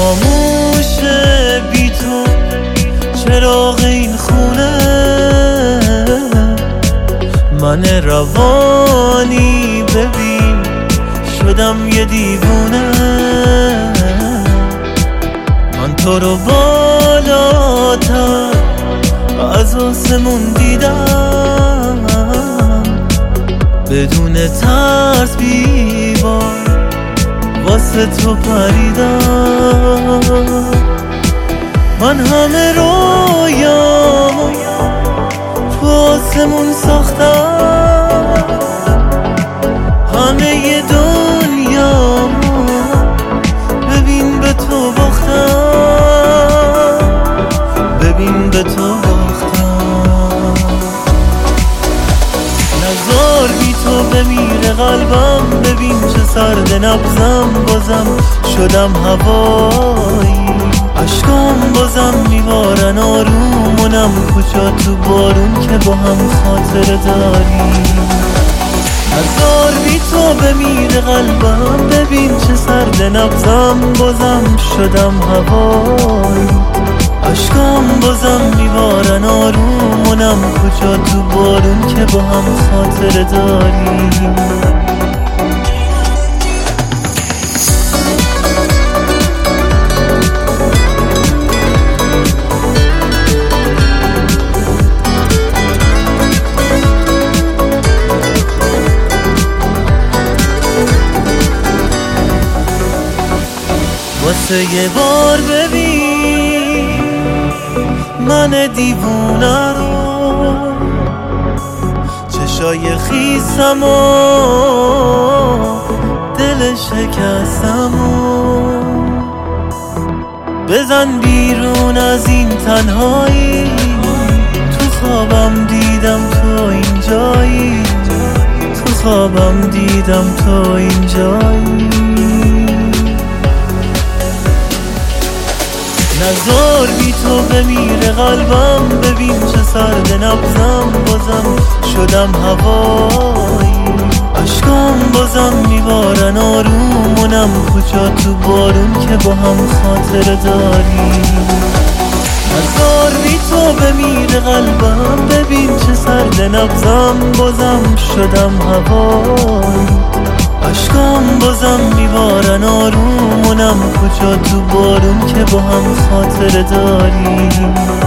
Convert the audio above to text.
خاموشه بی تو چراغ این خونه، من روانی ببین شدم یه دیوونه. من تو رو بالاتر از آسمون دیدم، بدون ترس بی‌بار واسه تو پریدم. من همه رویامو تو آسمون ساختم، همه ی دنیامو ببین به تو باختم، ببین به تو باختم. نزار بی تو بمیره قلبم، ببین چه سرد نبضم، بازم شدم هوایی. اشکام بازم میبارن آرومونم، کجا تو بارون که با هم خاطره داریم. نزار بی تو بمیره قلبم، ببین چه سرد نبضم، بازم شدم هوایی. اشکام بازم میبارن آرومونم، کجا تو بارون که با هم خاطره داریم. واسه یه بار ببین من دیوونه رو، چشای خیسم و دل شکستم و بزن بیرون از این تنهایی. تو خوابم دیدم تو اینجایی، تو خوابم دیدم تو اینجایی. نزار بی تو بمیره قلبم، ببین چه سرد نبضم، بازم شدم هوایی. اشکام بازم میبارن آرومونم، کجا تو بارون که با هم خاطره داریم. نزار بی تو بمیره قلبم، ببین چه سرد نبضم، بازم شدم هوایی. اشکام بازم میبارن آرومونم، کجا تو بارون که با هم خاطره داریم.